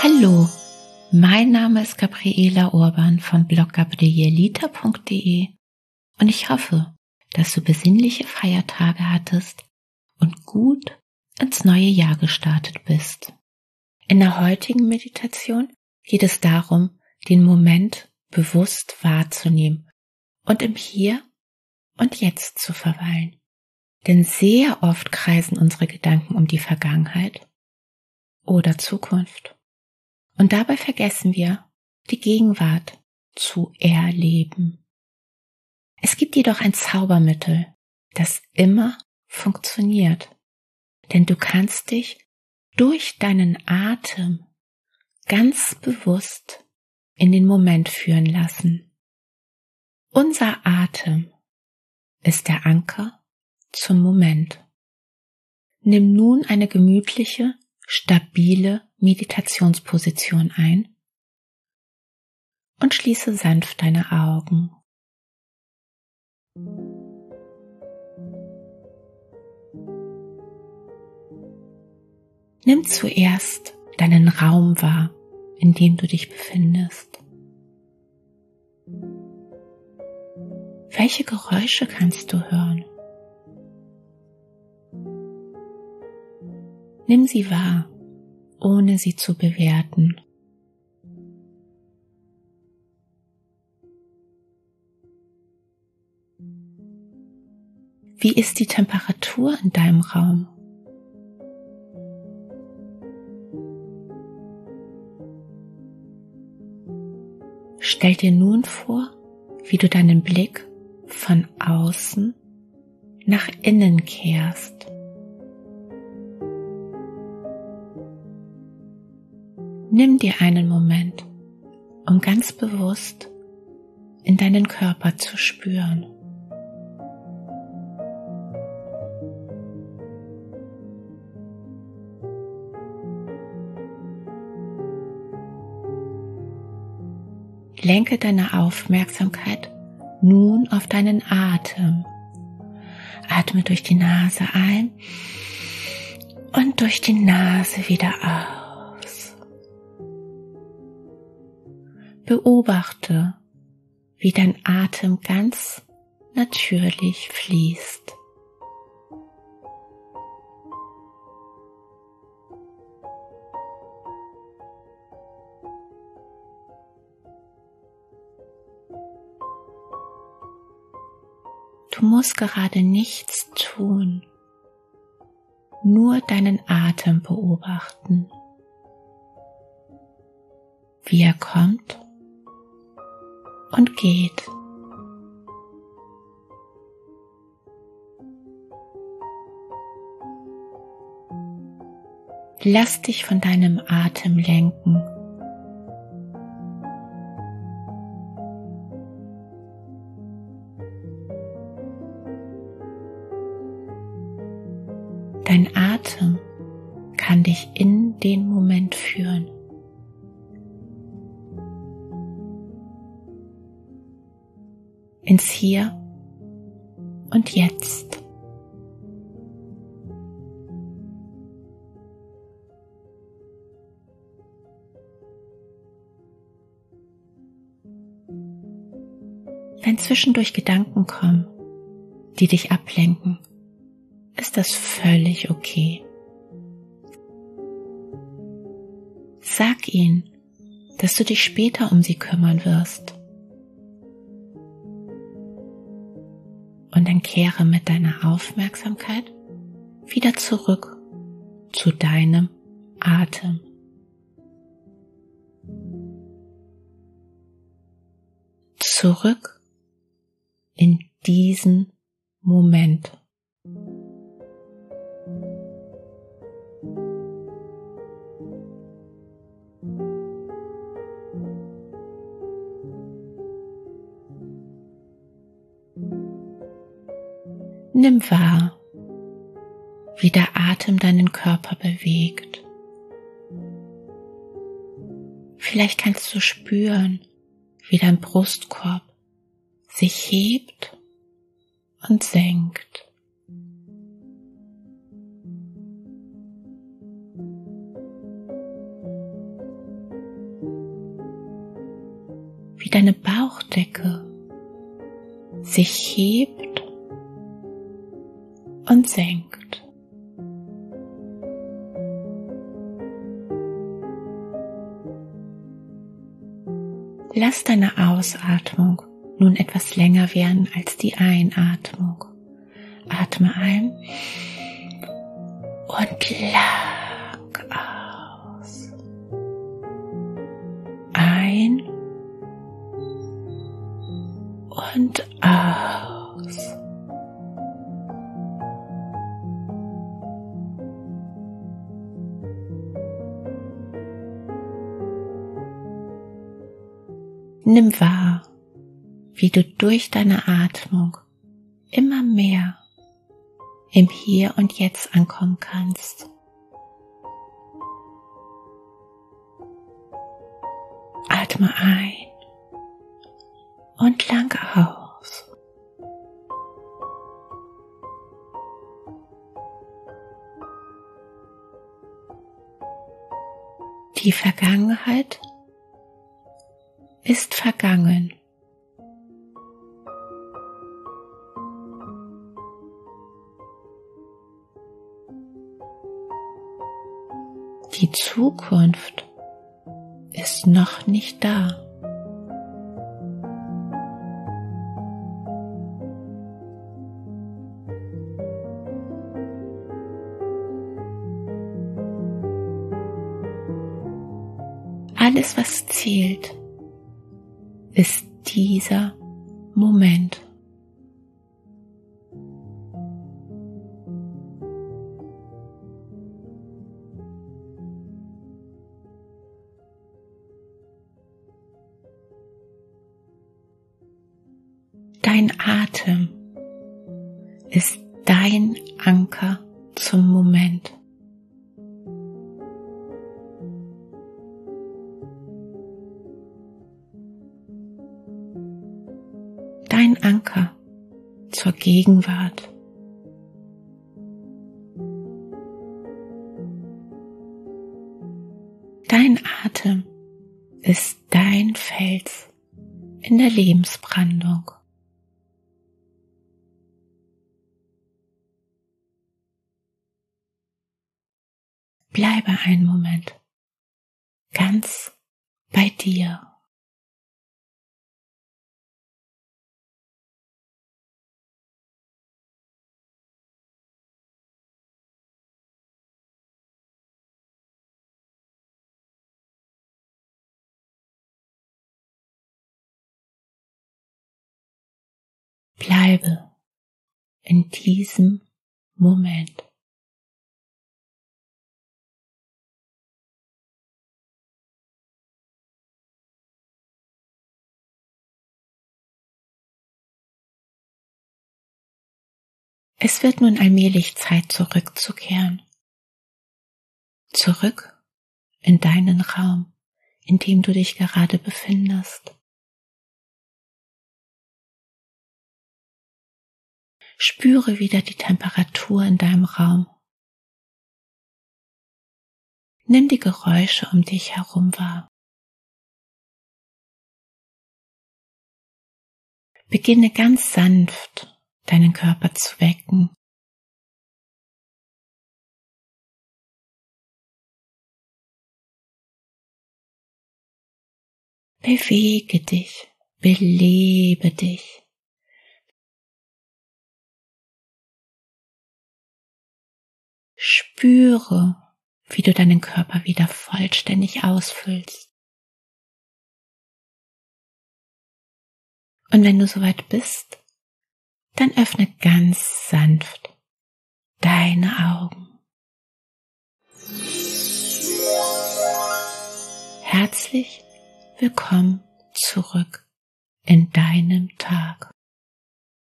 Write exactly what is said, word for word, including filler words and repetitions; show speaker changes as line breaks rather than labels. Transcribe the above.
Hallo, mein Name ist Gabriela Urban vom Blog gabrielita punkt de und ich hoffe, dass du besinnliche Feiertage hattest und gut ins neue Jahr gestartet bist. In der heutigen Meditation geht es darum, den Moment bewusst wahrzunehmen und im Hier und Jetzt zu verweilen. Denn sehr oft kreisen unsere Gedanken um die Vergangenheit oder Zukunft. Und dabei vergessen wir, die Gegenwart zu erleben. Es gibt jedoch ein Zaubermittel, das immer funktioniert. Denn du kannst dich durch deinen Atem ganz bewusst in den Moment führen lassen. Unser Atem ist der Anker zum Moment. Nimm nun eine gemütliche, stabile Meditationsposition ein und schließe sanft deine Augen. Nimm zuerst deinen Raum wahr, in dem du dich befindest. Welche Geräusche kannst du hören? Nimm sie wahr, ohne sie zu bewerten. Wie ist die Temperatur in deinem Raum? Stell dir nun vor, wie du deinen Blick von außen nach innen kehrst. Nimm dir einen Moment, um ganz bewusst in deinen Körper zu spüren. Lenke deine Aufmerksamkeit nun auf deinen Atem. Atme durch die Nase ein und durch die Nase wieder aus. Beobachte, wie dein Atem ganz natürlich fließt. Du musst gerade nichts tun, nur deinen Atem beobachten, wie er kommt und geht. Lass dich von deinem Atem lenken. Dein Atem kann dich in den Moment führen. Ins Hier und Jetzt. Wenn zwischendurch Gedanken kommen, die dich ablenken, ist das völlig okay. Sag ihnen, dass du dich später um sie kümmern wirst. Und dann kehre mit deiner Aufmerksamkeit wieder zurück zu deinem Atem. Zurück in diesen Moment. Nimm wahr, wie der Atem deinen Körper bewegt. Vielleicht kannst du spüren, wie dein Brustkorb sich hebt und senkt. wie deine Bauchdecke sich hebt und senkt. Lass deine Ausatmung nun etwas länger werden als die Einatmung. Atme ein und lang aus. Ein und aus. Nimm wahr, wie du durch deine Atmung immer mehr im Hier und Jetzt ankommen kannst. Atme ein und lang aus. Die Vergangenheit ist vergangen. Die Zukunft ist noch nicht da. Alles, was zählt, ist dieser Moment. Dein Atem ist dein Anker zum Moment. Dein Anker zur Gegenwart. Dein Atem ist dein Fels in der Lebensbrandung. Bleibe einen Moment ganz bei dir. Bleibe in diesem Moment. Es wird nun allmählich Zeit, zurückzukehren. Zurück in deinen Raum, in dem du dich gerade befindest. Spüre wieder die Temperatur in deinem Raum. Nimm die Geräusche um dich herum wahr. Beginne ganz sanft, deinen Körper zu wecken. Bewege dich, belebe dich. Spüre, wie du deinen Körper wieder vollständig ausfüllst. Und wenn du soweit bist, dann öffne ganz sanft deine Augen. Herzlich willkommen zurück in deinem Tag.